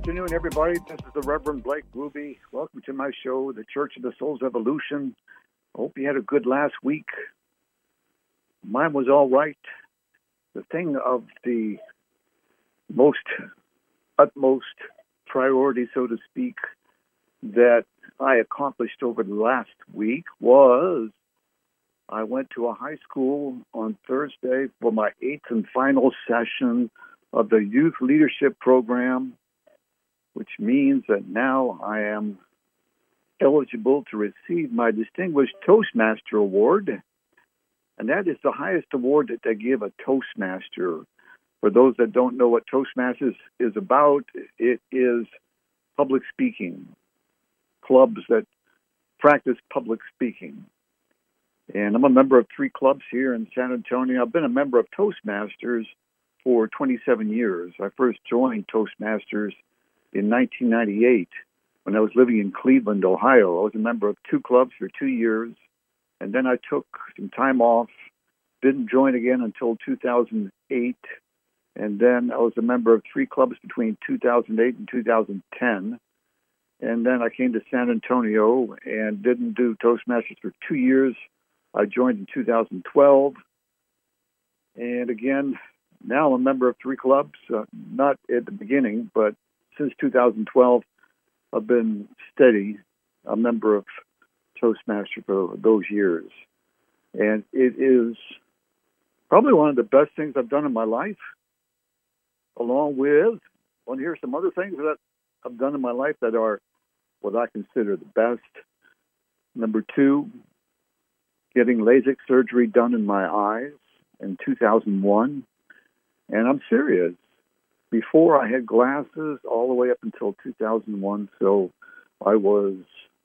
afternoon, everybody. This is the Reverend Blake Ruby. Welcome to my show, The Church of the Soul's Evolution. I hope you had a good last week. Mine was all right. The thing of the utmost priority, so to speak, that I accomplished over the last week was I went to a high school on Thursday for my 8th and final session of the Youth Leadership Program, which means that now I am eligible to receive my Distinguished Toastmaster Award. And that is the highest award that they give a Toastmaster. For those that don't know what Toastmasters is about, it is public speaking, clubs that practice public speaking. And I'm a member of 3 clubs here in San Antonio. I've been a member of Toastmasters for 27 years. I first joined Toastmasters in 1998 when I was living in Cleveland, Ohio. I was a member of 2 clubs for 2 years, and then I took some time off, didn't join again until 2008, and then I was a member of 3 clubs between 2008 and 2010, and then I came to San Antonio and didn't do Toastmasters for 2 years. I joined in 2012, and again, now I'm a member of 3 clubs, not at the beginning, but since 2012, I've been steady, a member of Toastmaster for those years. And it is probably one of the best things I've done in my life, along with, want to hear some other things that I've done in my life that are what I consider the best. Number 2, getting LASIK surgery done in my eyes in 2001. And I'm serious. Before I had glasses all the way up until 2001, so I was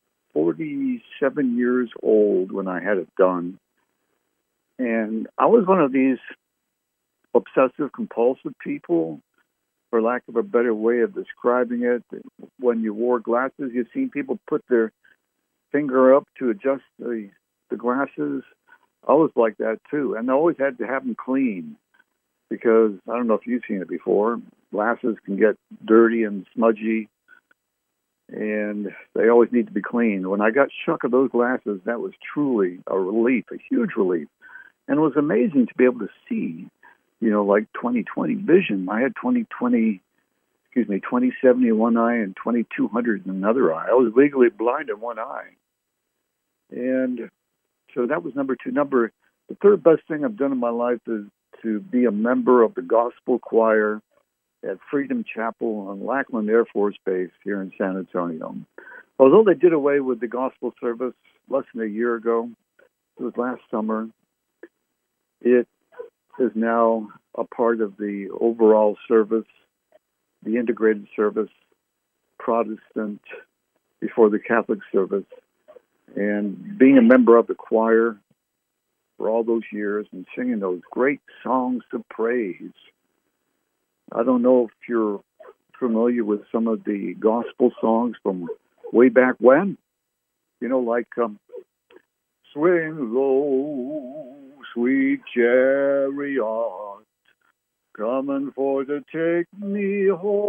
47 years old when I had it done. And I was one of these obsessive compulsive people, for lack of a better way of describing it. When you wore glasses, you've seen people put their finger up to adjust the glasses. I was like that too, and I always had to have them clean. Because, I don't know if you've seen it before, glasses can get dirty and smudgy, and they always need to be cleaned. When I got shook of those glasses, that was truly a relief, a huge relief. And it was amazing to be able to see, like 20/20 vision. I had 20/70 in one eye and 2200 in another eye. I was legally blind in one eye. And so that was number 2. The third best thing I've done in my life is to be a member of the gospel choir at Freedom Chapel on Lackland Air Force Base here in San Antonio. Although they did away with the gospel service less than a year ago, it was last summer, it is now a part of the overall service, the integrated service, Protestant before the Catholic service. And being a member of the choir for all those years and singing those great songs of praise. I don't know if you're familiar with some of the gospel songs from way back when. Like Swing Low, Sweet Chariot, coming for to take me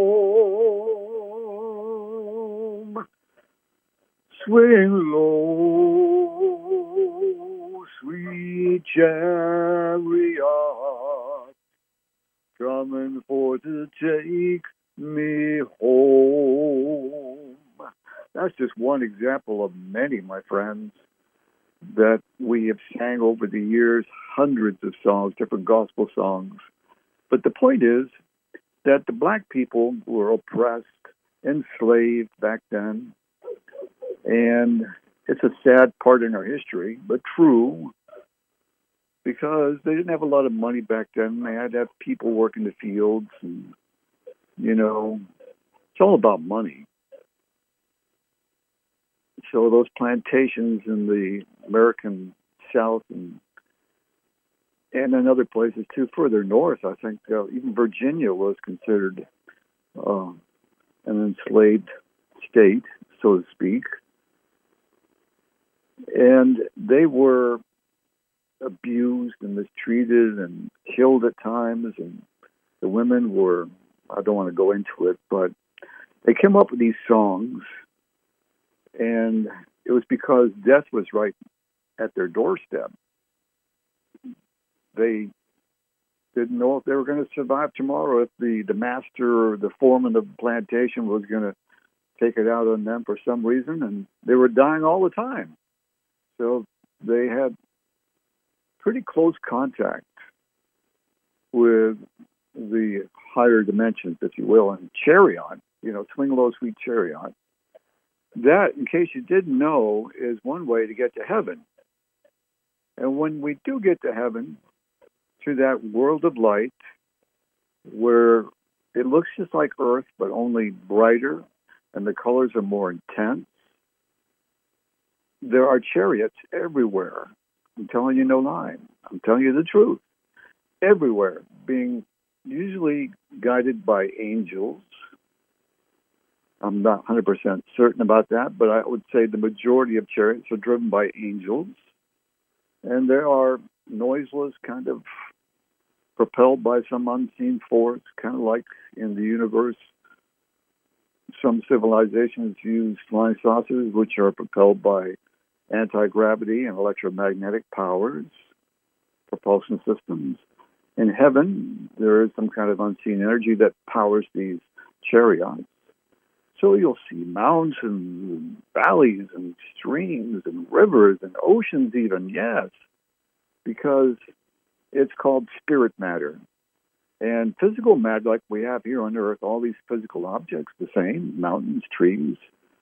home. Swing low, sweet chariot, coming for to take me home. That's just one example of many, my friends, that we have sang over the years, hundreds of songs, different gospel songs. But the point is that the black people were oppressed, enslaved back then, and it's a sad part in our history, but true, because they didn't have a lot of money back then. They had to have people work in the fields, and, it's all about money. So those plantations in the American South and in other places, too, further north, I think even Virginia was considered an enslaved state, so to speak. And they were abused and mistreated and killed at times, and the women were, I don't want to go into it, but They came up with these songs, and it was because death was right at their doorstep. They didn't know if they were going to survive tomorrow, if the master or the foreman of the plantation was going to take it out on them for some reason, and they were dying all the time. So they had pretty close contact with the higher dimensions, if you will, and Chariot, swing low, sweet Chariot. That, in case you didn't know, is one way to get to heaven. And when we do get to heaven, to that world of light, where it looks just like Earth, but only brighter, and the colors are more intense, there are chariots everywhere. I'm telling you no lie. I'm telling you the truth. Everywhere, being usually guided by angels. I'm not 100% certain about that, but I would say the majority of chariots are driven by angels. And there are noiseless, kind of propelled by some unseen force, kind of like in the universe. Some civilizations use flying saucers, which are propelled by anti-gravity and electromagnetic powers, propulsion systems. In heaven, there is some kind of unseen energy that powers these chariots. So you'll see mountains and valleys and streams and rivers and oceans even, yes, because it's called spirit matter. And physical matter, like we have here on Earth, all these physical objects, the same, mountains, trees,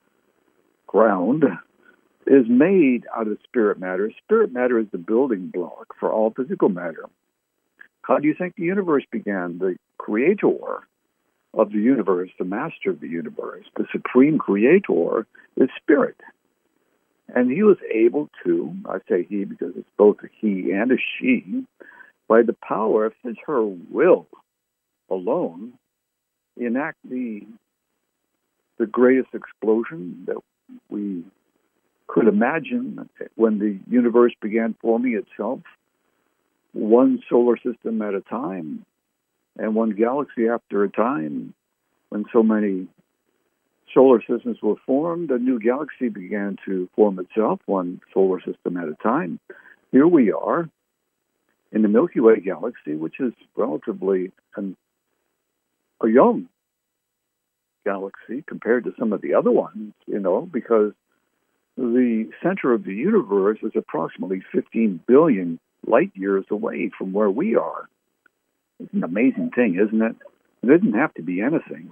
ground, is made out of spirit matter. Spirit matter is the building block for all physical matter. How do you think the universe began? The creator of the universe, the master of the universe, the supreme creator, is spirit. And he was able to, I say he because it's both a he and a she, by the power of her will alone, enact the greatest explosion that we could imagine when the universe began forming itself, one solar system at a time, and one galaxy after a time. When so many solar systems were formed, a new galaxy began to form itself, one solar system at a time. Here we are in the Milky Way galaxy, which is relatively a young galaxy compared to some of the other ones, because the center of the universe is approximately 15 billion light years away from where we are. It's an amazing thing, isn't it? It didn't have to be anything.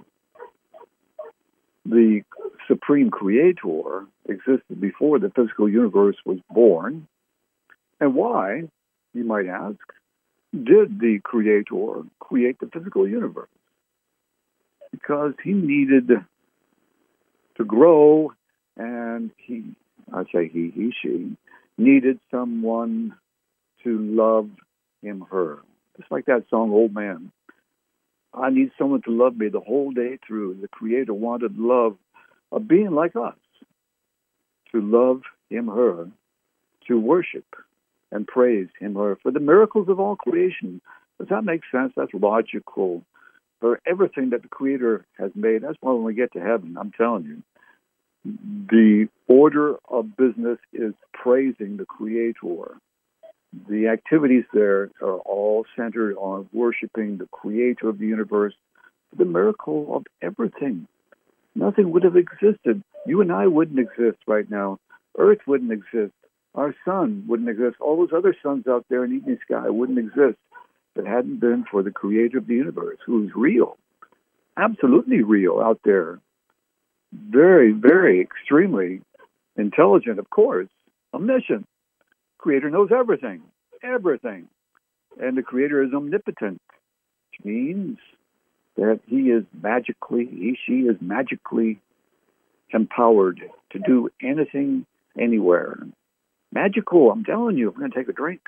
The supreme creator existed before the physical universe was born. And why, you might ask, did the creator create the physical universe? Because he needed to grow, and he, she, needed someone to love him, her. Just like that song, Old Man. I need someone to love me the whole day through. The Creator wanted love, a being like us, to love him, her, to worship and praise him, her, for the miracles of all creation. Does that make sense? That's logical. For everything that the Creator has made, that's why when we get to heaven, I'm telling you, the order of business is praising the Creator. The activities there are all centered on worshiping the Creator of the universe, the miracle of everything. Nothing would have existed. You and I wouldn't exist right now. Earth wouldn't exist. Our sun wouldn't exist. All those other suns out there in the evening sky wouldn't exist if it hadn't been for the Creator of the universe, who's real, absolutely real out there. Very, very extremely intelligent, of course, omniscient. Creator knows everything, everything. And the Creator is omnipotent, which means that he, she is magically empowered to do anything, anywhere. Magical, I'm telling you. I'm going to take a drink.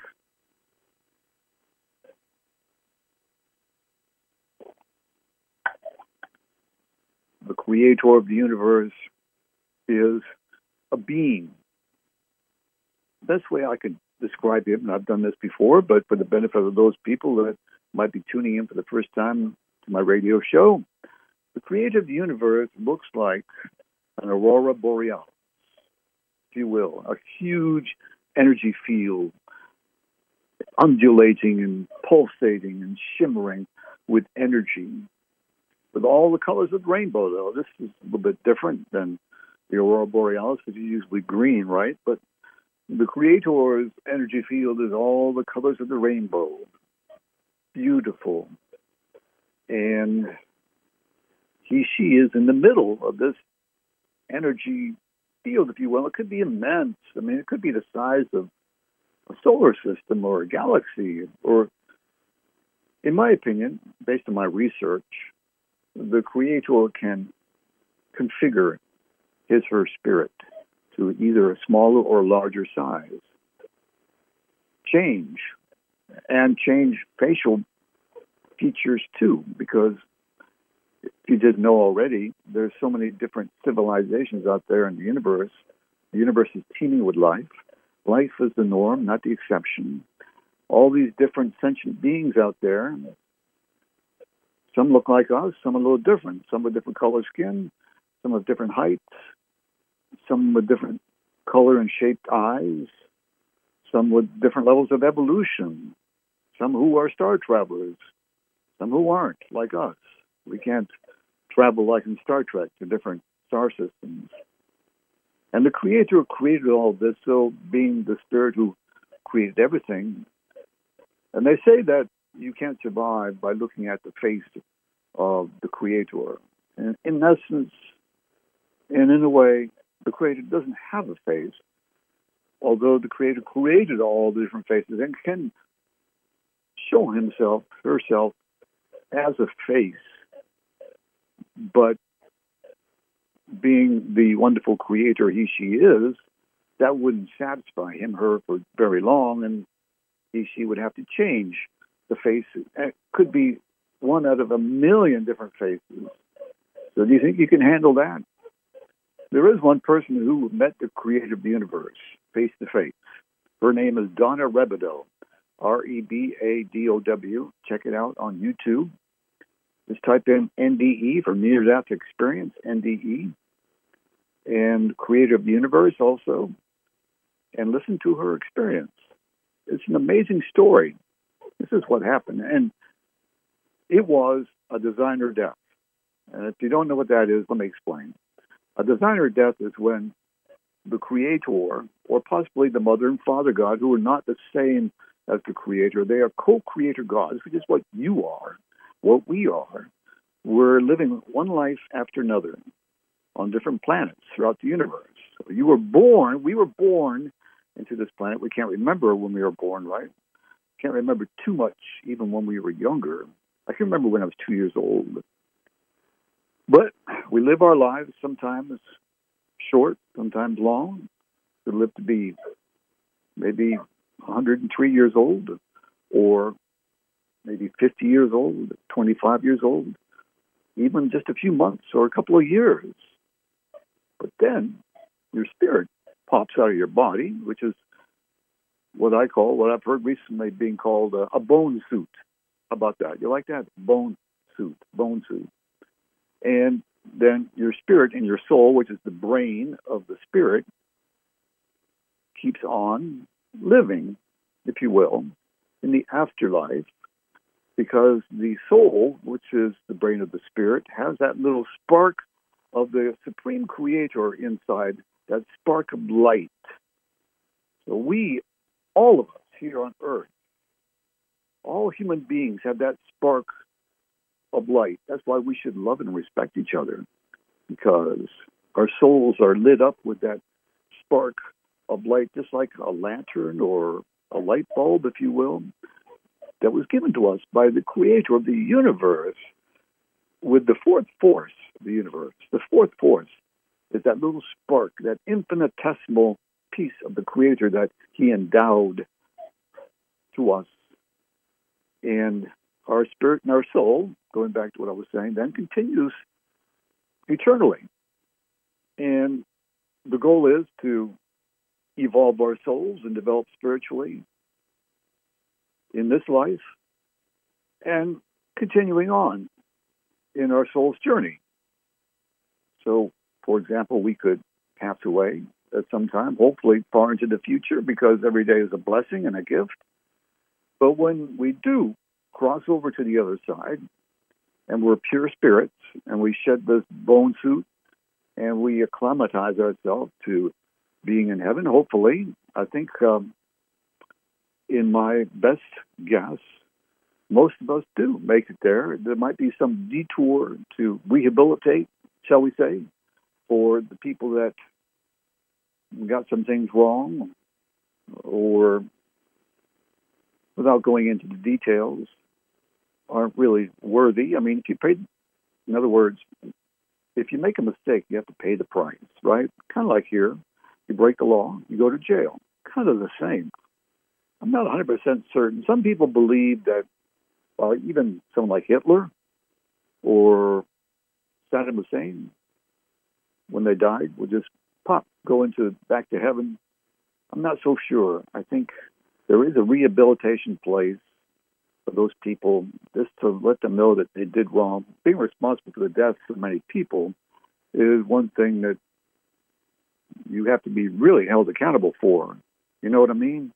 The Creator of the universe is a being. Best way I could describe him, and I've done this before, but for the benefit of those people that might be tuning in for the first time to my radio show, The creative universe looks like an aurora borealis, if you will, a huge energy field, undulating and pulsating and shimmering with energy, with all the colors of the rainbow, though. This is a little bit different than the aurora borealis, which is usually green, right? But the Creator's energy field is all the colors of the rainbow. Beautiful. And she is in the middle of this energy field, if you will. It could be immense. I mean, it could be the size of a solar system or a galaxy, or, in my opinion, based on my research, the Creator can configure her spirit to either a smaller or larger size. Change facial features too, because if you didn't know already, there's so many different civilizations out there in the universe. The universe is teeming with life. Life is the norm, not the exception. All these different sentient beings out there. Some look like us, some are a little different. Some with different color skin, some with different heights, some with different color and shaped eyes, some with different levels of evolution, some who are star travelers, some who aren't, like us. We can't travel like in Star Trek to different star systems. And the Creator created all this, so being the Spirit who created everything. And they say that you can't survive by looking at the face of the Creator. And in essence, and in a way, the Creator doesn't have a face, although the Creator created all the different faces and can show himself, herself, as a face. But being the wonderful Creator she is, that wouldn't satisfy him, her, for very long, and she would have to change the face. It could be one out of a million different faces. So do you think you can handle that? There is one person who met the Creator of the universe face to face. Her name is Donna Rebadow, Rebadow. Check it out on YouTube. Just type in NDE for Near Death Experience, NDE, and Creator of the Universe also, and listen to her experience. It's an amazing story. This is what happened. And it was a designer death. And if you don't know what that is, let me explain. A designer death is when the Creator, or possibly the Mother and Father God, who are not the same as the Creator, they are co-creator gods, which is what you are, what we are. We're living one life after another on different planets throughout the universe. So we were born into this planet. We can't remember when we were born, right? Can't remember too much, even when we were younger. I can remember when I was 2 years old. But we live our lives sometimes short, sometimes long. We live to be maybe 103 years old, or maybe 50 years old, 25 years old, even just a few months or a couple of years. But then your spirit pops out of your body, which is what I've heard recently being called a bone suit. How about that? You like that? Bone suit. And then your spirit and your soul, which is the brain of the spirit, keeps on living, if you will, in the afterlife, because the soul, which is the brain of the spirit, has that little spark of the Supreme Creator inside, that spark of light. So we, all of us here on earth, all human beings have that spark of light. That's why we should love and respect each other, because our souls are lit up with that spark of light, just like a lantern or a light bulb, if you will, that was given to us by the Creator of the universe with the fourth force of the universe. The fourth force is that little spark, that infinitesimal piece of the Creator that He endowed to us. And our spirit and our soul, going back to what I was saying, then continues eternally. And the goal is to evolve our souls and develop spiritually in this life and continuing on. in our soul's journey. So, for example, we could pass away at some time, hopefully far into the future, because every day is a blessing and a gift. But when we do cross over to the other side, and we're pure spirits, and we shed this bone suit, and we acclimatize ourselves to being in heaven, hopefully, I think, in my best guess, most of us do make it there. There might be some detour to rehabilitate, shall we say, for the people that got some things wrong, or, without going into the details, aren't really worthy. I mean, if you paid, in other words, if you make a mistake, you have to pay the price, right? Kind of like here, you break the law, you go to jail. Kind of the same. I'm not 100% certain. Some people believe that, well, even someone like Hitler or Saddam Hussein, when they died, would just go back to heaven. I'm not so sure. I think there is a rehabilitation place for those people, just to let them know that they did wrong. Being responsible for the deaths of many people is one thing that you have to be really held accountable for. You know what I mean?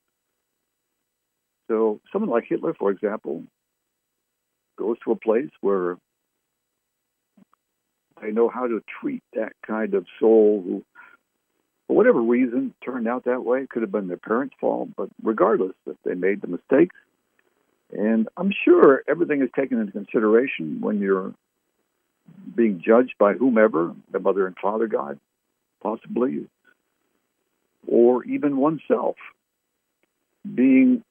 So someone like Hitler, for example, goes to a place where they know how to treat that kind of soul who, for whatever reason, turned out that way. It could have been their parents' fault, but regardless, if they made the mistakes. And I'm sure everything is taken into consideration when you're being judged by whomever, the mother and father God, possibly, or even oneself, being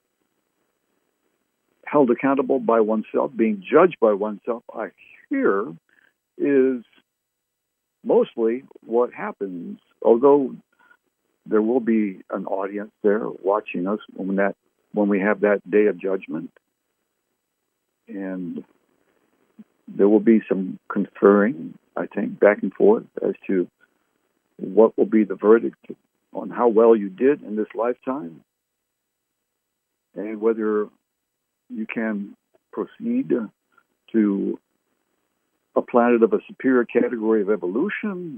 held accountable by oneself, being judged by oneself, I hear, is mostly what happens, although there will be an audience there watching us when we have that day of judgment. And there will be some conferring, I think, back and forth as to what will be the verdict on how well you did in this lifetime, and whether you can proceed to a planet of a superior category of evolution.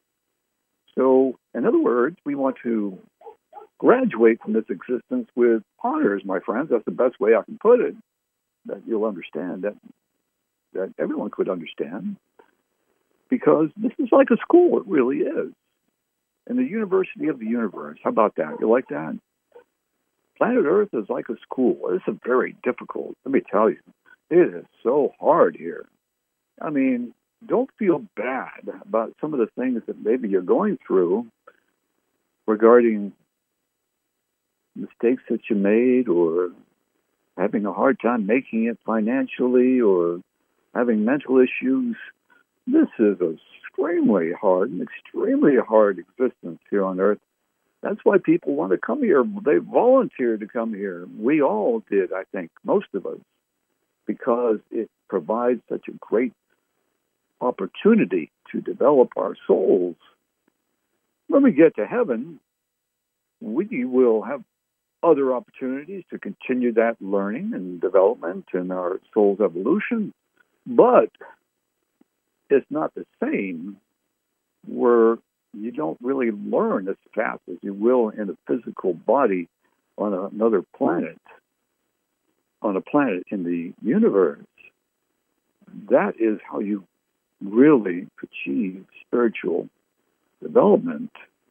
So, in other words, we want to graduate from this existence with honors, my friends. That's the best way I can put it, that you'll understand, that everyone could understand, because this is like a school. It really is. And the university of the universe. How about that? You like that? Planet Earth is like a school. It's a very difficult, let me tell you, it is so hard here. I mean, don't feel bad about some of the things that maybe you're going through regarding mistakes that you made, or having a hard time making it financially, or having mental issues. This is an extremely hard existence here on Earth. That's why people want to come here. They volunteered to come here. We all did, I think, most of us, because it provides such a great opportunity to develop our souls. When we get to heaven, we will have other opportunities to continue that learning and development in our soul's evolution. But it's not the same, where you don't really learn as fast as you will in a physical body on another planet, on a planet in the universe. That is how you really achieve spiritual development.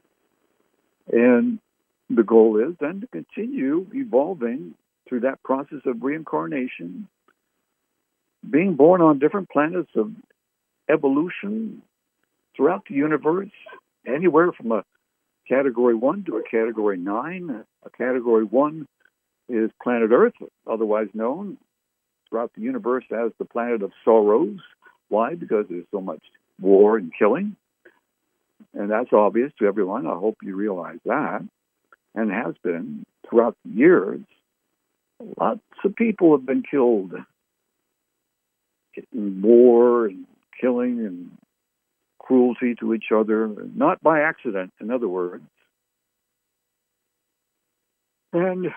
And the goal is then to continue evolving through that process of reincarnation, being born on different planets of evolution throughout the universe, anywhere from a Category 1 to a Category 9. A Category 1 is planet Earth, otherwise known throughout the universe as the planet of sorrows. Why? Because there's so much war and killing. And that's obvious to everyone. I hope you realize that. And has been throughout the years. Lots of people have been killed in war and killing and cruelty to each other, not by accident, in other words. And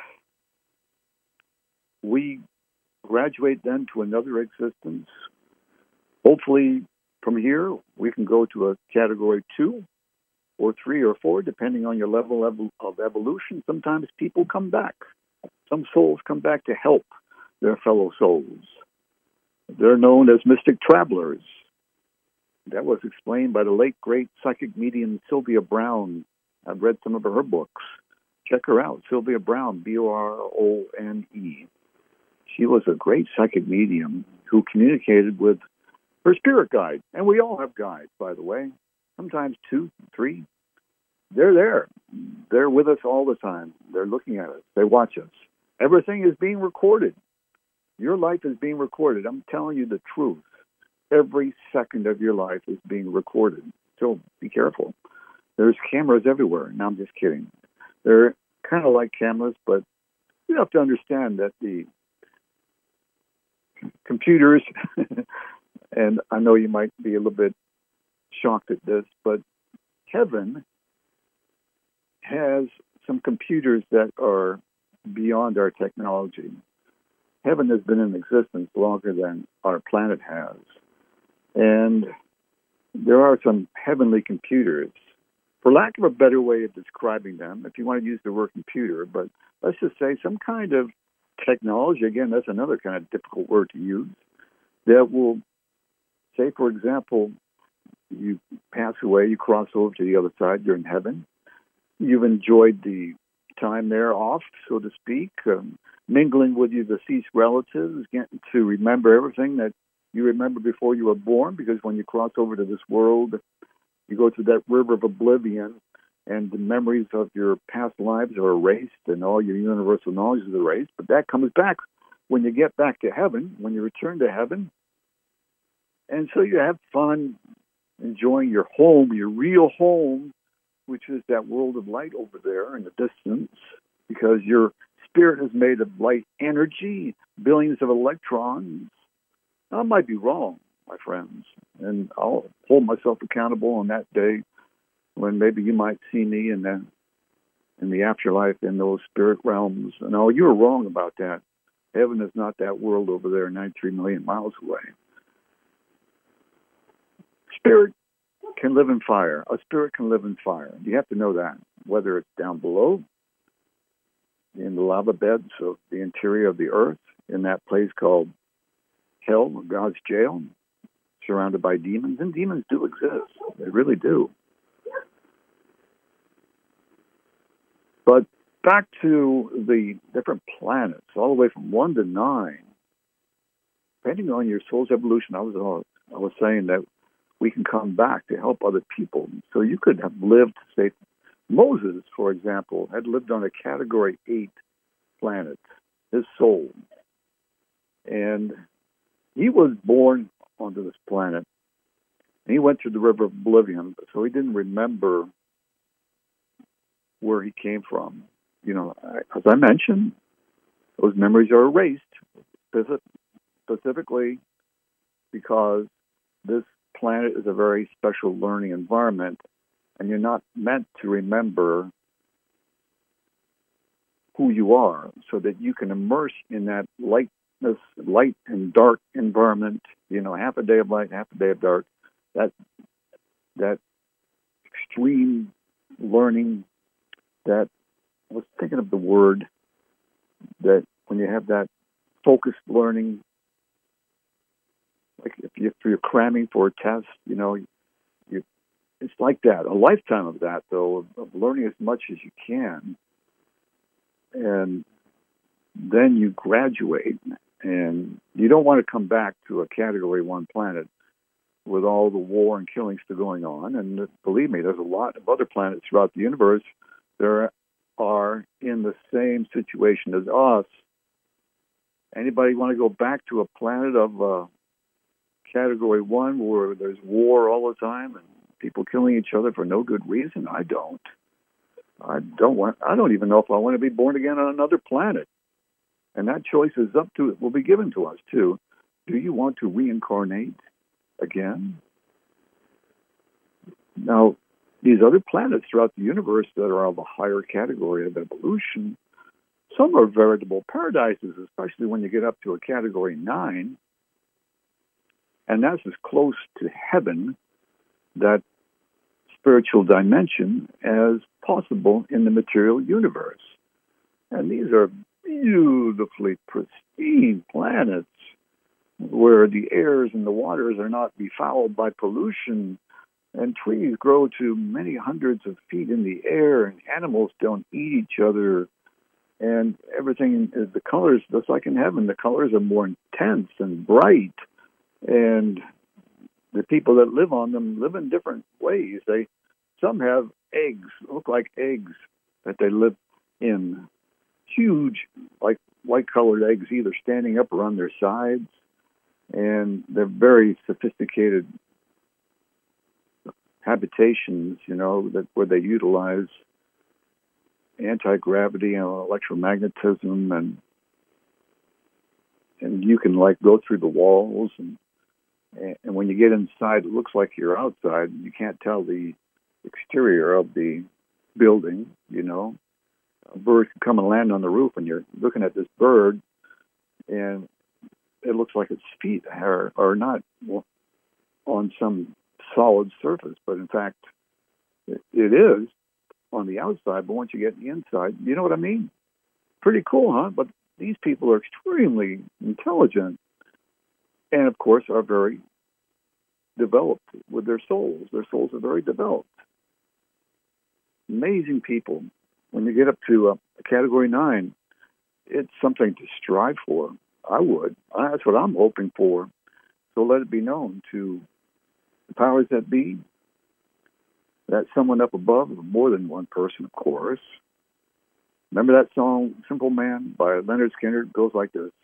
we graduate then to another existence Hopefully, from here, we can go to a category 2 or 3 or 4, depending on your level of evolution. Sometimes people come back. Some souls come back to help their fellow souls. They're known as mystic travelers. That was explained by the late, great psychic medium Sylvia Browne. I've read some of her books. Check her out, Sylvia Browne, Brone. She was a great psychic medium who communicated with her spirit guide. And we all have guides, by the way. Sometimes 2, 3. They're there. They're with us all the time. They're looking at us. They watch us. Everything is being recorded. Your life is being recorded. I'm telling you the truth. Every second of your life is being recorded. So be careful. There's cameras everywhere. No, I'm just kidding. They're kind of like cameras, but you have to understand that the computers, and I know you might be a little bit shocked at this, but heaven has some computers that are beyond our technology. Heaven has been in existence longer than our planet has. And there are some heavenly computers, for lack of a better way of describing them, if you want to use the word computer, but let's just say some kind of technology, again, that's another kind of difficult word to use, that will, say, for example, you pass away, you cross over to the other side, you're in heaven, you've enjoyed the time there off, so to speak, mingling with your deceased relatives, getting to remember everything that you remember before you were born, because when you cross over to this world, you go through that river of oblivion, and the memories of your past lives are erased, and all your universal knowledge is erased. But that comes back when you get back to heaven, when you return to heaven. And so you have fun enjoying your home, your real home, which is that world of light over there in the distance, because your spirit is made of light energy, billions of electrons. I might be wrong, my friends, and I'll hold myself accountable on that day when maybe you might see me in the afterlife in those spirit realms. No, you were wrong about that. Heaven is not that world over there 93 million miles away. Spirit can live in fire. A spirit can live in fire. You have to know that, whether it's down below, in the lava beds of the interior of the earth, in that place called hell, God's jail, surrounded by demons. And demons do exist. They really do. But back to the different planets, all the way from 1 to 9, depending on your soul's evolution, I was saying that we can come back to help other people. So you could have lived, say, Moses, for example, had lived on a Category 8 planet, his soul. And he was born onto this planet. And he went through the river of oblivion, so he didn't remember where he came from. You know, as I mentioned, those memories are erased, specifically because this planet is a very special learning environment, and you're not meant to remember who you are, so that you can immerse in that light and dark environment. You know, half a day of light, half a day of dark. That extreme learning. That I was thinking of the word that when you have that focused learning. Like if you're cramming for a test, you know, it's like that. A lifetime of that, though, of learning as much as you can. And then you graduate, and you don't want to come back to a Category 1 planet with all the war and killing still going on. And believe me, there's a lot of other planets throughout the universe that are in the same situation as us. Anybody want to go back to a planet of Category 1 where there's war all the time and people killing each other for no good reason? I don't even know if I want to be born again on another planet. And that choice is will be given to us too. Do you want to reincarnate again? Now, these other planets throughout the universe that are of a higher category of evolution, some are veritable paradises, especially when you get up to a Category 9. And that's as close to heaven, that spiritual dimension, as possible in the material universe. And these are beautifully pristine planets where the airs and the waters are not befouled by pollution, and trees grow to many hundreds of feet in the air, and animals don't eat each other, and everything is, the colors, just like in heaven, the colors are more intense and bright, and the people that live on them live in different ways. Some have eggs, look like eggs, that they live in, huge, like white-colored eggs, either standing up or on their sides, and they're very sophisticated habitations, where they utilize anti-gravity and electromagnetism, and you can go through the walls, and when you get inside, it looks like you're outside. You can't tell the exterior of the building. A bird can come and land on the roof, and you're looking at this bird, and it looks like its feet are not on some solid surface, but in fact, it is on the outside. But once you get in the inside, you know what I mean? Pretty cool, huh? But these people are extremely intelligent, and of course are very developed with their souls. Their souls are very developed. Amazing people. When you get up to a Category 9, it's something to strive for. That's what I'm hoping for. So let it be known to the powers that be, that someone up above, more than one person, of course. Remember that song, Simple Man, by Leonard Skinner? It goes like this.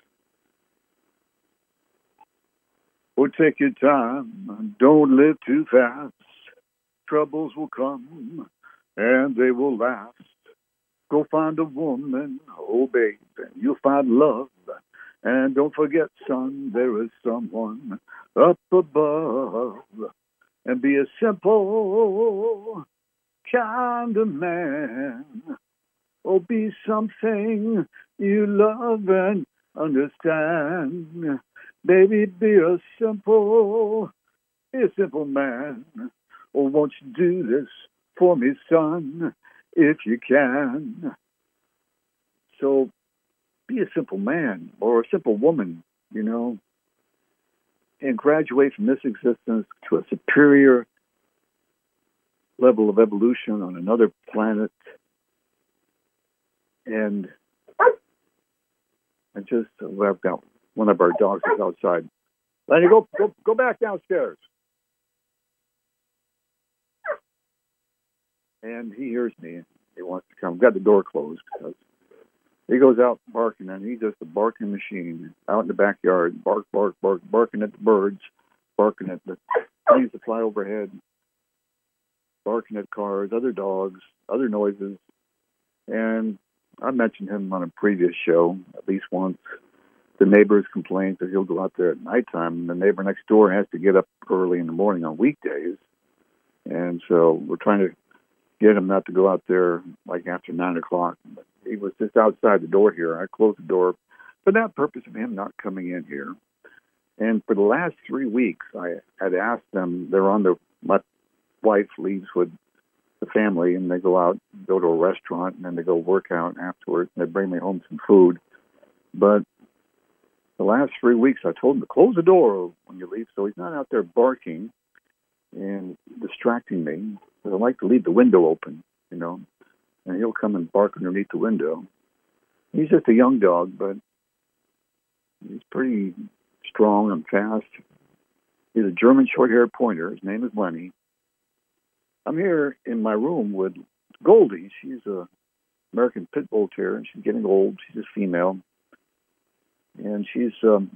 Oh, take your time, don't live too fast. Troubles will come, and they will last. Go find a woman, oh babe, and you'll find love. And don't forget, son, there is someone up above. And be a simple kind of man. Oh, be something you love and understand. Baby, be a simple man. Oh, won't you do this for me, son, if you can? So be a simple man or a simple woman, and graduate from this existence to a superior level of evolution on another planet. And I've got one of our dogs is outside. Lenny, go back downstairs. And he hears me. He wants to come. I've got the door closed because he goes out barking, and he's just a barking machine out in the backyard. Bark, bark, bark, barking at the birds, barking at the planes that fly overhead, barking at cars, other dogs, other noises. And I mentioned him on a previous show at least once. The neighbors complain that he'll go out there at nighttime, and the neighbor next door has to get up early in the morning on weekdays. And so we're trying to get him not to go out there like after 9 o'clock. But he was just outside the door here. I closed the door for that purpose of him not coming in here. And for the last 3 weeks, I had asked them, my wife leaves with the family, and they go out, go to a restaurant, and then they go work out afterwards, and they bring me home some food. But the last 3 weeks, I told him to close the door when you leave, so he's not out there barking and distracting me. I like to leave the window open, and he'll come and bark underneath the window. He's just a young dog, but he's pretty strong and fast. He's a German short-haired pointer. His name is Lenny. I'm here in my room with Goldie. She's a American Pit Bull Terrier, and she's getting old. She's a female. And she's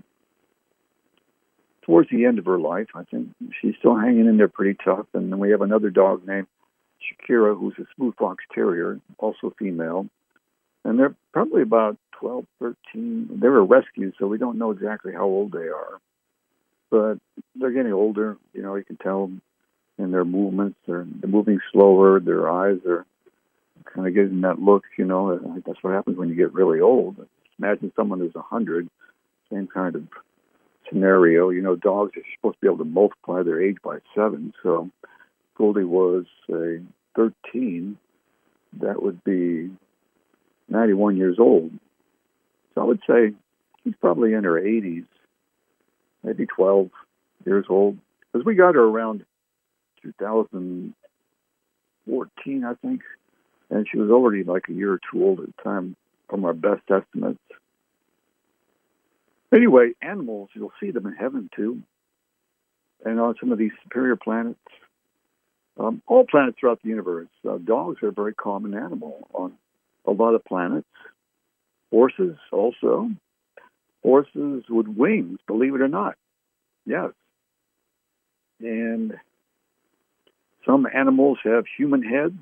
towards the end of her life, I think. She's still hanging in there pretty tough. And then we have another dog named Shakira, who's a Smooth Fox Terrier, also female. And they're probably about 12, 13. They were rescued, so we don't know exactly how old they are. But they're getting older. You can tell in their movements. They're moving slower. Their eyes are kind of getting that look, That's what happens when you get really old. Imagine someone who's 100, same kind of scenario. Dogs are supposed to be able to multiply their age by 7. So Goldie was 13. That would be 91 years old. So I would say she's probably in her 80s, maybe 12 years old. Because we got her around 2014, I think. And she was already like a year or two old at the time from our best estimates. Anyway, animals, you'll see them in heaven too. And on some of these superior planets. All planets throughout the universe. Dogs are a very common animal on a lot of planets. Horses also. Horses with wings, believe it or not. Yes. And some animals have human heads.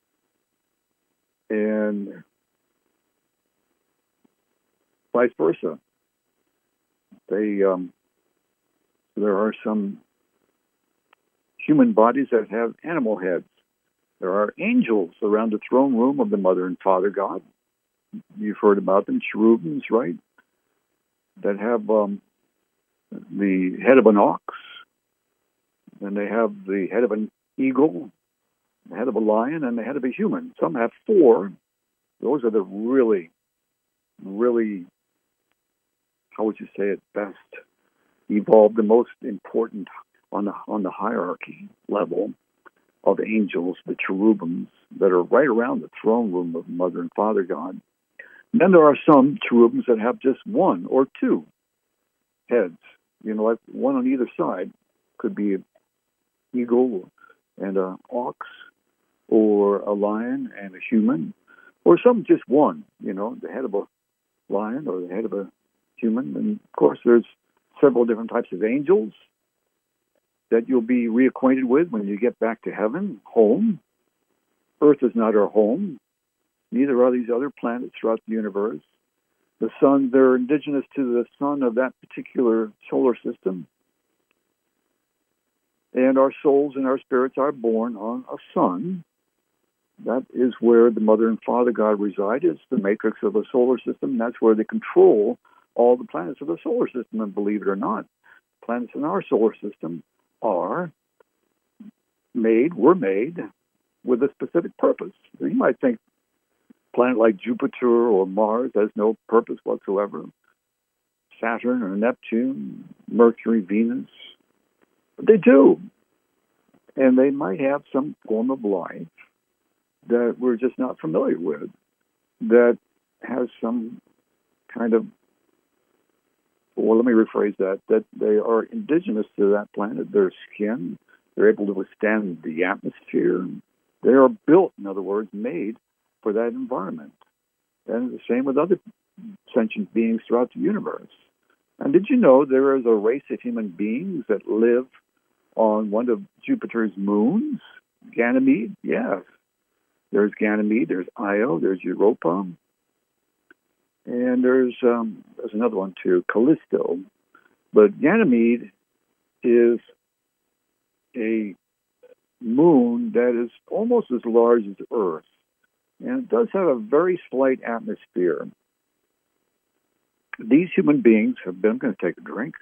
And vice versa. There are some human bodies that have animal heads. There are angels around the throne room of the Mother and Father God. You've heard about them, cherubims, right? That have the head of an ox, and they have the head of an eagle, the head of a lion, and the head of a human. Some have 4. Those are the really, really, how would you say it best, evolved, the most important on the hierarchy level of angels, the cherubims that are right around the throne room of Mother and Father God. And then there are some cherubims that have just 1 or 2 heads, like one on either side. Could be an eagle and an ox, or a lion and a human, or some just 1, the head of a lion or the head of a human. And of course, there's several different types of angels that you'll be reacquainted with when you get back to heaven, home. Earth is not our home. Neither are these other planets throughout the universe. The sun, they're indigenous to the sun of that particular solar system. And our souls and our spirits are born on a sun. That is where the Mother and Father God reside. It's the matrix of the solar system. That's where they control all the planets of the solar system. And believe it or not, planets in our solar system were made with a specific purpose. So you might think a planet like Jupiter or Mars has no purpose whatsoever. Saturn or Neptune, Mercury, Venus, but they do. And they might have some form of life that we're just not familiar with, that has some kind of, well, let me rephrase that they are indigenous to that planet. Their skin, they're able to withstand the atmosphere. They are built, in other words, made for that environment. And the same with other sentient beings throughout the universe. And did you know there is a race of human beings that live on one of Jupiter's moons? Ganymede? Yes. There's Ganymede, there's Io, there's Europa. And there's another one too, Callisto. But Ganymede is a moon that is almost as large as Earth. And it does have a very slight atmosphere. These human beings have been, I'm going to take a drink.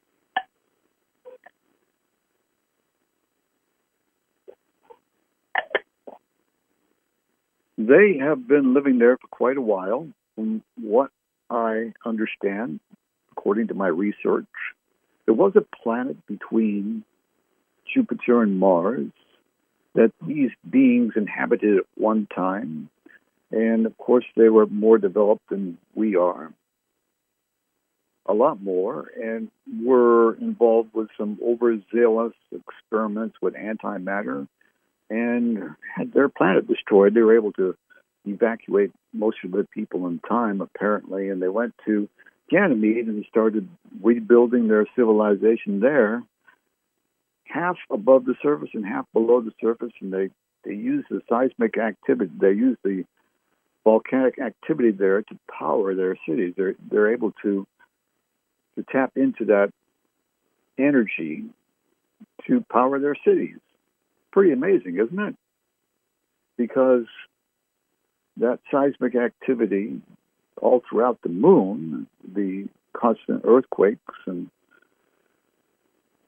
They have been living there for quite a while. From what I understand, according to my research, there was a planet between Jupiter and Mars that these beings inhabited at one time. And of course, they were more developed than we are, a lot more, and were involved with some overzealous experiments with antimatter and had their planet destroyed. They were able to evacuate most of the people in time, apparently, and they went to Ganymede and started rebuilding their civilization there, half above the surface and half below the surface, and they used the seismic activity, they used the volcanic activity there to power their cities. They're able to tap into that energy to power their cities. Pretty amazing, isn't it? Because that seismic activity all throughout the moon, the constant earthquakes and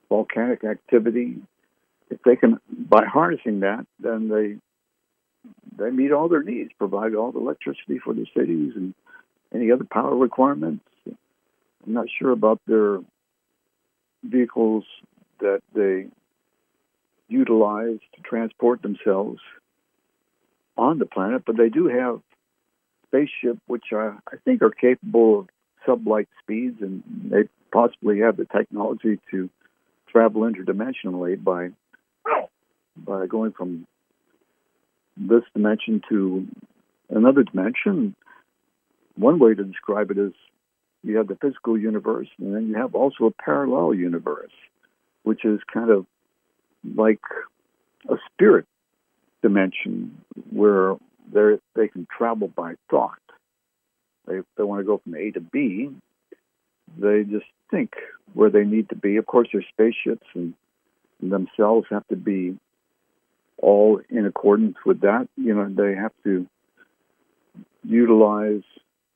volcanic activity. If they can, by harnessing that, then they meet all their needs, provide all the electricity for the cities and any other power requirements. I'm not sure about their vehicles that they utilize to transport themselves on the planet, but they do have spaceship, which I think are capable of sublight speeds, and they possibly have the technology to travel interdimensionally by going from this dimension to another dimension. One way to describe it is you have the physical universe, and then you have also a parallel universe, which is kind of like a spirit dimension where they can travel by thought. If they want to go from A to B, they just think where they need to be. Of course, their spaceships and themselves have to be all in accordance with that. They have to utilize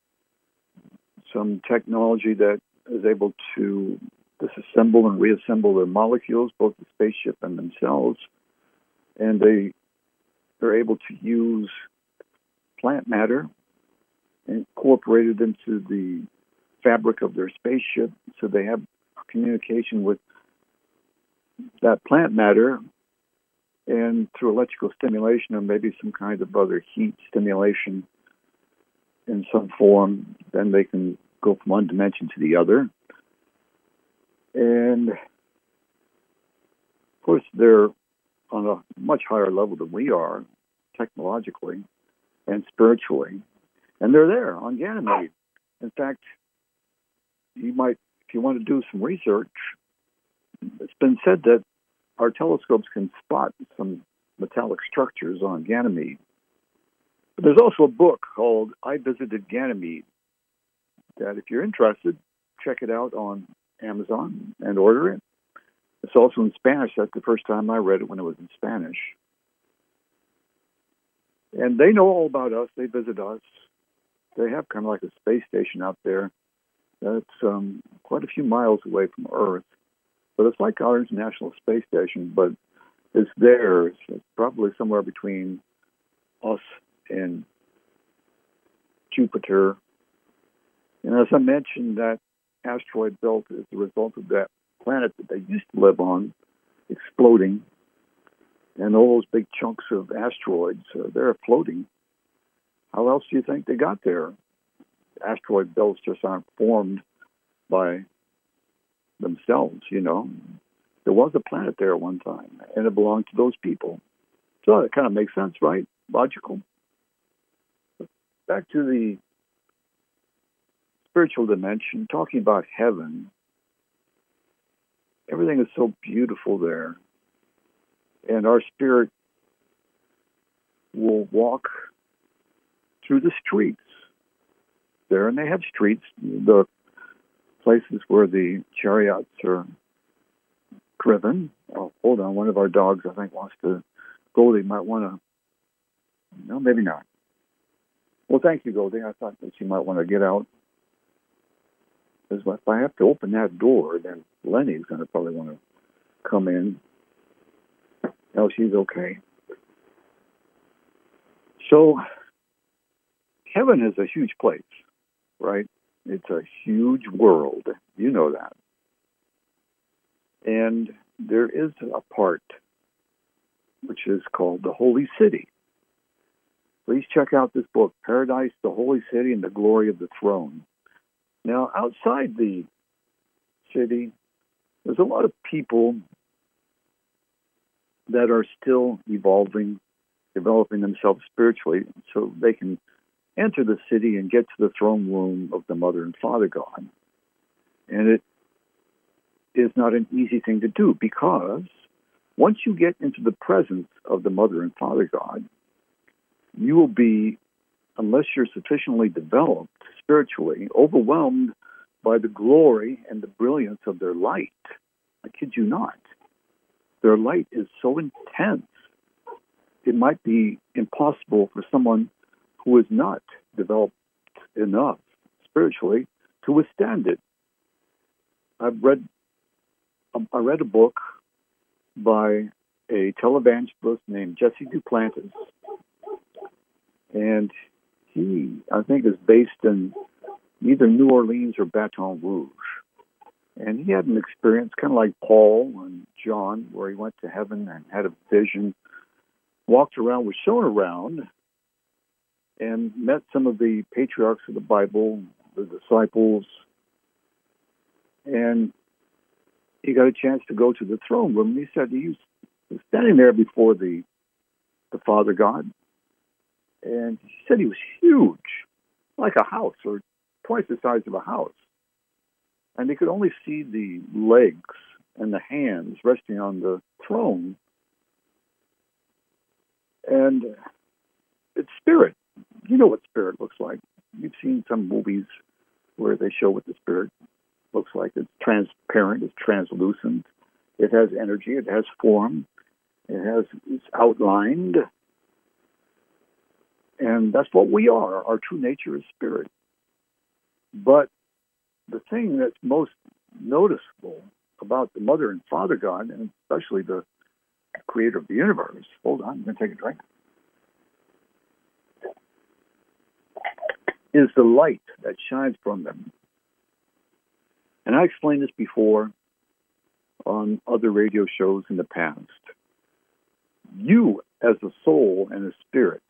some technology that is able to disassemble and reassemble their molecules, both the spaceship and themselves. And they're able to use plant matter and incorporate it into the fabric of their spaceship, so they have communication with that plant matter, and through electrical stimulation or maybe some kind of other heat stimulation in some form, then they can go from one dimension to the other. And of course, they're on a much higher level than we are, technologically and spiritually. And they're there on Ganymede. In fact, you might, if you want to do some research, it's been said that our telescopes can spot some metallic structures on Ganymede. But there's also a book called I Visited Ganymede that, if you're interested, check it out on Amazon and order it. It's also in Spanish. That's the first time I read it, when it was in Spanish. And they know all about us. They visit us. They have kind of like a space station out there that's quite a few miles away from Earth. But it's like our International Space Station, but it's theirs. It's probably somewhere between us and Jupiter. And as I mentioned, that asteroid belt is the result of that planet that they used to live on exploding. And all those big chunks of asteroids, they're floating. How else do you think they got there? Asteroid belts just aren't formed by themselves, There was a planet there at one time, and it belonged to those people. So it kind of makes sense, right? Logical. But back to the spiritual dimension, talking about heaven. Everything is so beautiful there. And our spirit will walk through the streets there, and they have streets, the places where the chariots are driven. Oh, hold on, one of our dogs, I think, wants to go. They might want to. No, maybe not. Well, thank you, Goldie. I thought that she might want to get out. Because if I have to open that door, then Lenny's going to probably want to come in. No, she's okay. So, heaven is a huge place, right? It's a huge world. You know that. And there is a part which is called the Holy City. Please check out this book, Paradise, the Holy City, and the Glory of the Throne. Now, outside the city, there's a lot of people that are still evolving, developing themselves spiritually, so they can enter the city and get to the throne room of the Mother and Father God. And it is not an easy thing to do, because once you get into the presence of the Mother and Father God, you will be, unless you're sufficiently developed spiritually, overwhelmed by the glory and the brilliance of their light. I kid you not. Their light is so intense, it might be impossible for someone who is not developed enough spiritually to withstand it. I've read I read a book by a televangelist named Jesse Duplantis, and he, I think, is based in either New Orleans or Baton Rouge. And he had an experience kind of like Paul and John, where he went to heaven and had a vision, walked around, was shown around, and met some of the patriarchs of the Bible, the disciples, and he got a chance to go to the throne room. And he said he was standing there before the Father God, and he said he was huge, like a house, or twice the size of a house. And he could only see the legs and the hands resting on the throne. And it's spirit. You know what spirit looks like. You've seen some movies where they show what the spirit looks like. It's transparent, it's translucent, it has energy, it has form, it's outlined. And that's what we are. Our true nature is spirit. But the thing that's most noticeable about the Mother and Father God, and especially the creator of the universe, hold on, I'm going to take a drink, is the light that shines from them. And I explained this before on other radio shows in the past. You, as a soul and a spirit,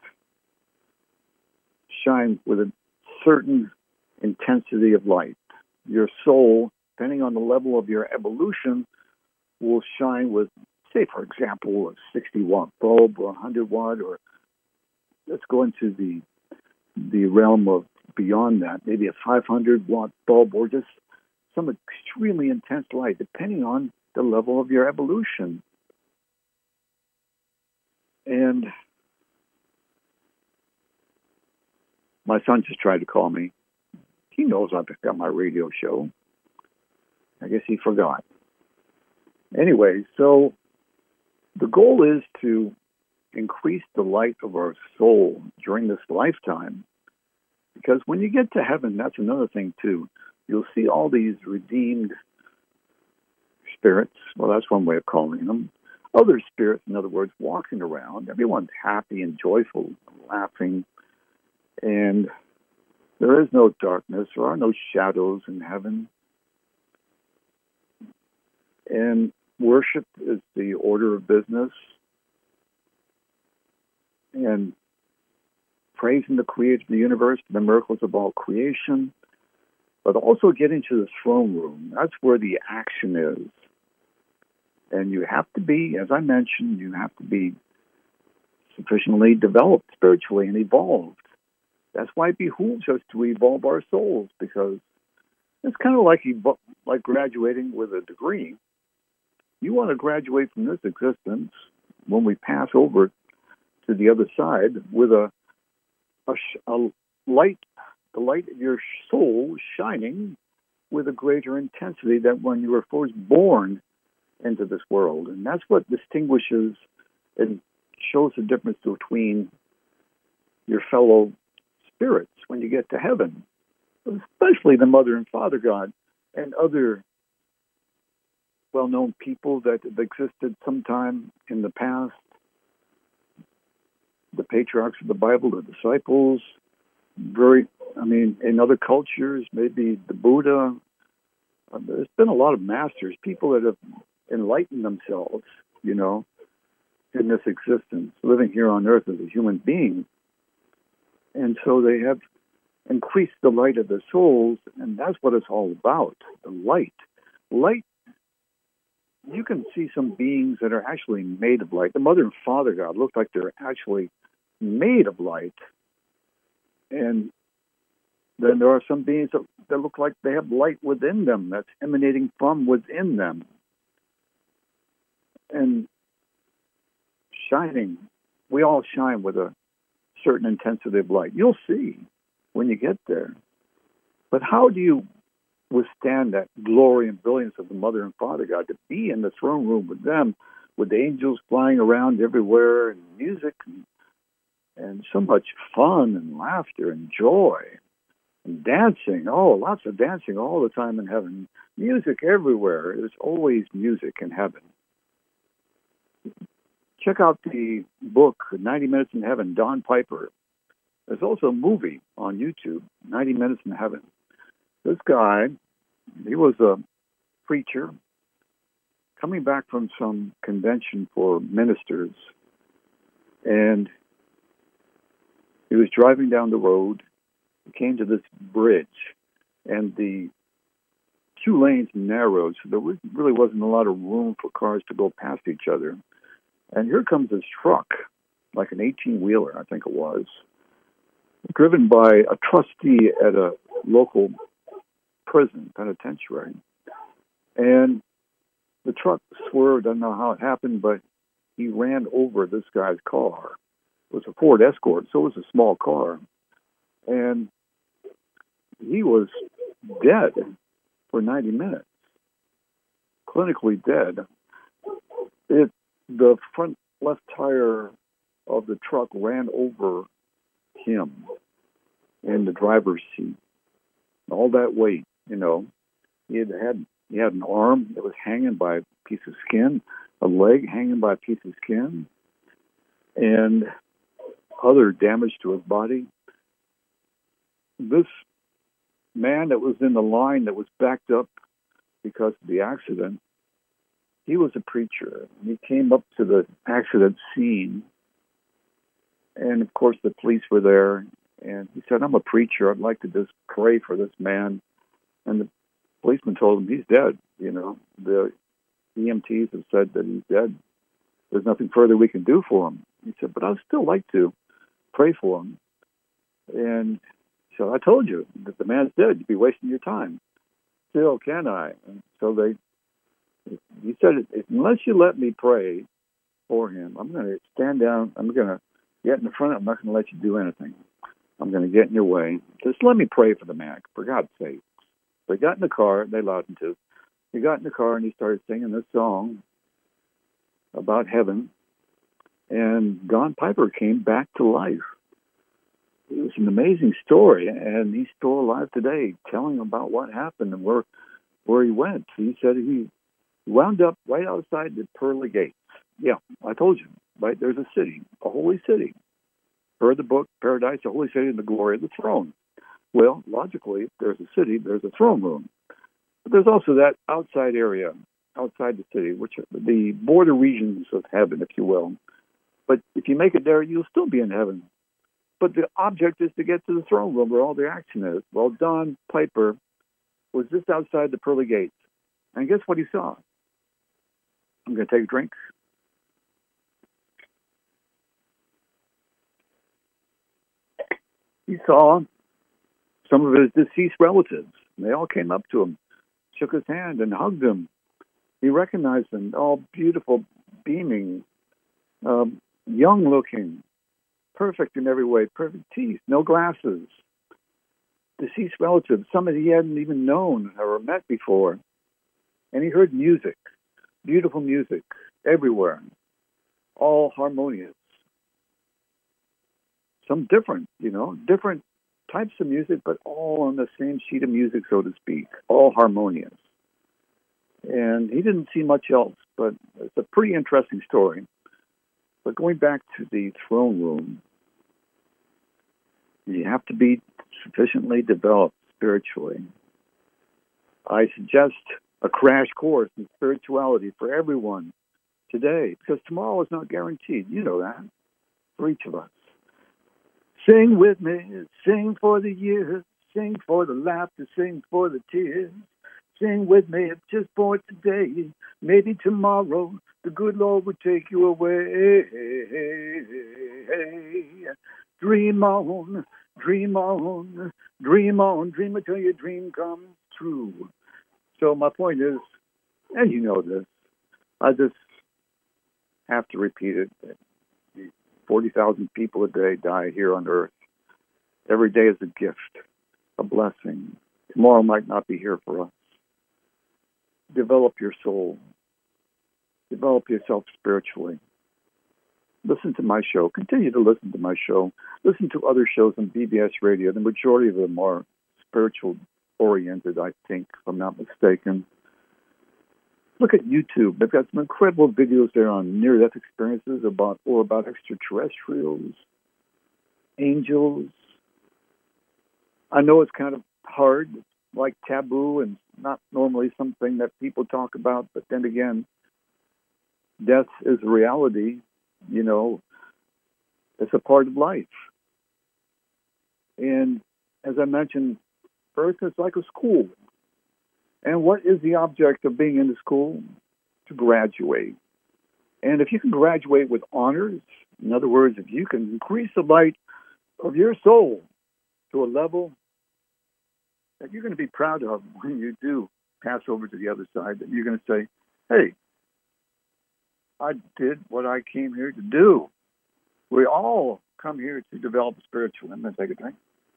shine with a certain intensity of light. Your soul, depending on the level of your evolution, will shine with, say, for example, a 60-watt bulb or a 100-watt, or let's go into the realm of beyond that, maybe a 500-watt bulb, or just some extremely intense light, depending on the level of your evolution. And my son just tried to call me. He knows I've got my radio show. I guess he forgot. Anyway, so the goal is to increase the light of our soul during this lifetime, because when you get to heaven, that's another thing too. You'll see all these redeemed spirits. Well, that's one way of calling them. Other spirits, in other words, walking around. Everyone's happy and joyful, and laughing. And there is no darkness. There are no shadows in heaven. And worship is the order of business. And praising the creator of the universe, the miracles of all creation, but also getting to the throne room. That's where the action is. And you have to be, as I mentioned, you have to be sufficiently developed spiritually and evolved. That's why it behooves us to evolve our souls, because it's kind of like graduating with a degree. You want to graduate from this existence when we pass over to the other side with a light, the light of your soul shining with a greater intensity than when you were first born into this world. And that's what distinguishes and shows the difference between your fellow spirits when you get to heaven, especially the Mother and Father God and other well-known people that have existed sometime in the past, the patriarchs of the Bible, the disciples, in other cultures, maybe the Buddha. There's been a lot of masters, people that have enlightened themselves, in this existence, living here on earth as a human being. And so they have increased the light of their souls, and that's what it's all about, the light. Light, you can see some beings that are actually made of light. The Mother and Father God look like they're actually made of light. And then there are some beings that look like they have light within them that's emanating from within them. And shining, we all shine with a certain intensity of light. You'll see when you get there. But how do you withstand that glory and brilliance of the Mother and Father God, to be in the throne room with them, with angels flying around everywhere, and music, and so much fun and laughter and joy and dancing? Oh, lots of dancing all the time in heaven. Music everywhere. There's always music in heaven. Check out the book, 90 Minutes in Heaven, Don Piper. There's also a movie on YouTube, 90 Minutes in Heaven. This guy, he was a preacher coming back from some convention for ministers, and he was driving down the road. He came to this bridge, and the two lanes narrowed, so there really wasn't a lot of room for cars to go past each other. And here comes this truck, like an 18-wheeler, I think it was, driven by a trustee at a local prison, penitentiary. And the truck swerved. I don't know how it happened, but he ran over this guy's car. It was a Ford Escort, so it was a small car. And he was dead for 90 minutes, clinically dead. The front left tire of the truck ran over him in the driver's seat. All that weight, you know. He had an arm that was hanging by a piece of skin, a leg hanging by a piece of skin, and other damage to his body. This man that was in the line that was backed up because of the accident, he was a preacher. He came up to the accident scene, and of course the police were there, and he said, "I'm a preacher. I'd like to just pray for this man." And the policeman told him, "He's dead. You know, the EMTs have said that he's dead. There's nothing further we can do for him." He said, "But I'd still like to pray for him." And so, "I told you that the man's dead. You'd be wasting your time. Still, can I?" And so he said, "Unless you let me pray for him, I'm going to stand down. I'm going to get in the front. I'm not going to let you do anything. I'm going to get in your way. Just let me pray for the man, for God's sake." So he got in the car. They allowed him to. He got in the car and he started singing this song about heaven. And Don Piper came back to life. It was an amazing story, and he's still alive today, telling about what happened and where he went. He said he wound up right outside the pearly gates. Yeah, I told you, right? There's a city, a holy city. Heard the book, Paradise, the holy city, and the glory of the throne. Well, logically, if there's a city, there's a throne room. But there's also that outside area, outside the city, which are the border regions of heaven, if you will. But if you make it there, you'll still be in heaven. But the object is to get to the throne room where all the action is. Well, Don Piper was just outside the pearly gates. And guess what he saw? I'm going to take a drink. He saw some of his deceased relatives. They all came up to him, shook his hand, and hugged him. He recognized them, all beautiful, beaming, young-looking, perfect in every way, perfect teeth, no glasses. Deceased relatives, some that he hadn't even known or met before. And he heard music, beautiful music, everywhere, all harmonious. Some different, different types of music, but all on the same sheet of music, so to speak, all harmonious. And he didn't see much else, but it's a pretty interesting story. But going back to the throne room, you have to be sufficiently developed spiritually. I suggest a crash course in spirituality for everyone today, because tomorrow is not guaranteed. You know that, for each of us. Sing with me, sing for the years, sing for the laughter, sing for the tears. Sing with me, if just for today, maybe tomorrow the good Lord will take you away. Dream on, dream on, dream on, dream until your dream comes true. So my point is, and you know this, I just have to repeat it. 40,000 people a day die here on earth. Every day is a gift, a blessing. Tomorrow might not be here for us. Develop your soul. Develop yourself spiritually. Listen to my show. Continue to listen to my show. Listen to other shows on BBS Radio. The majority of them are spiritual oriented, I think, if I'm not mistaken. Look at YouTube. They've got some incredible videos there on near-death experiences about extraterrestrials, angels. I know it's kind of hard, like taboo, and not normally something that people talk about. But then again, death is a reality. You know, it's a part of life. And as I mentioned, Earth is like a school. And what is the object of being in the school? To graduate. And if you can graduate with honors, in other words, if you can increase the light of your soul to a level that you're going to be proud of when you do pass over to the other side, that you're going to say, hey, I did what I came here to do. We all come here to develop spiritual. I'm going to take a drink.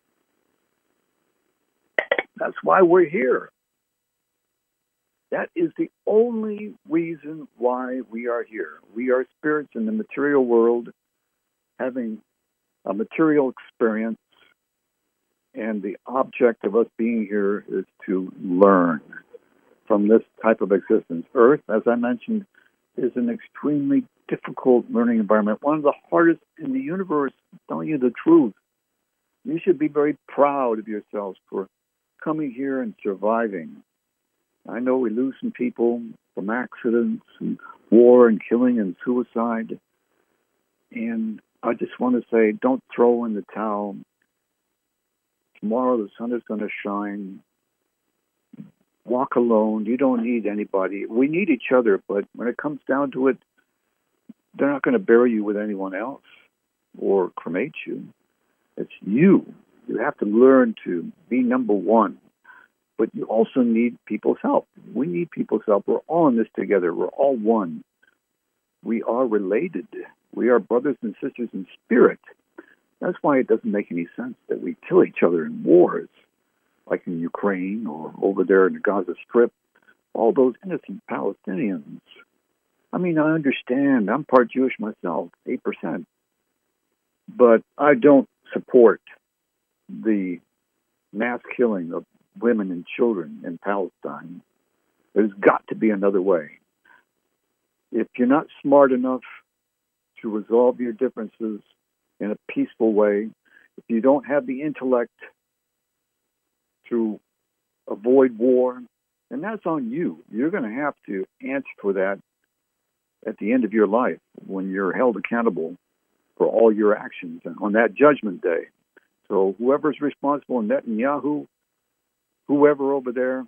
That's why we're here. That is the only reason why we are here. We are spirits in the material world having a material experience, and the object of us being here is to learn from this type of existence. Earth, as I mentioned, is an extremely difficult learning environment, one of the hardest in the universe. I'm telling you the truth. You should be very proud of yourselves for coming here and surviving. I know we lose some people from accidents and war and killing and suicide. And I just want to say, don't throw in the towel. Tomorrow the sun is going to shine. Walk alone. You don't need anybody. We need each other, but when it comes down to it, they're not going to bury you with anyone else or cremate you. It's you. You have to learn to be number one. But you also need people's help. We need people's help. We're all in this together. We're all one. We are related. We are brothers and sisters in spirit. That's why it doesn't make any sense that we kill each other in wars, like in Ukraine or over there in the Gaza Strip. All those innocent Palestinians. I mean, I understand. I'm part Jewish myself, 8%. But I don't support the mass killing of women and children in Palestine. There's got to be another way. If you're not smart enough to resolve your differences in a peaceful way, if you don't have the intellect to avoid war, then that's on you. You're going to have to answer for that at the end of your life when you're held accountable for all your actions on that judgment day. So whoever's responsible, Netanyahu, whoever over there,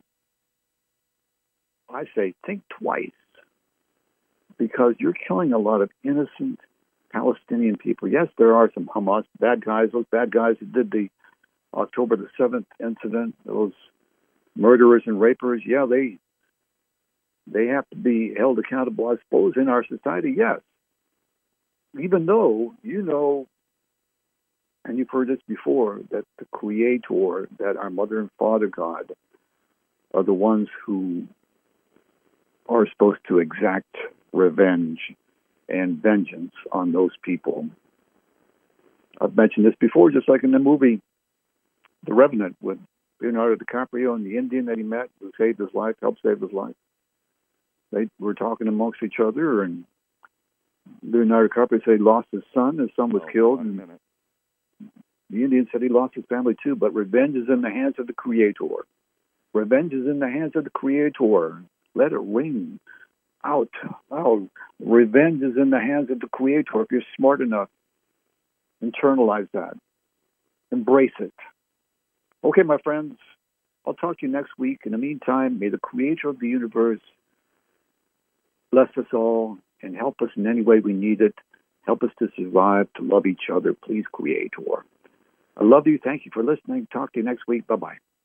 I say think twice, because you're killing a lot of innocent Palestinian people. Yes, there are some Hamas bad guys, those bad guys that did the October the 7th incident, those murderers and rapers. Yeah, they have to be held accountable, I suppose, in our society, yes. Even though, you know, and you've heard this before, that the Creator, that our Mother and Father God, are the ones who are supposed to exact revenge and vengeance on those people. I've mentioned this before, just like in the movie The Revenant with Leonardo DiCaprio and the Indian that he met who saved his life, helped save his life. They were talking amongst each other, and Leonardo DiCaprio said he lost his son. His son was killed. And the Indian said he lost his family too, but revenge is in the hands of the Creator. Revenge is in the hands of the Creator. Let it ring out. Oh, revenge is in the hands of the Creator. If you're smart enough, internalize that. Embrace it. Okay, my friends, I'll talk to you next week. In the meantime, may the Creator of the universe bless us all and help us in any way we need it. Help us to survive, to love each other. Please, Creator. I love you. Thank you for listening. Talk to you next week. Bye-bye.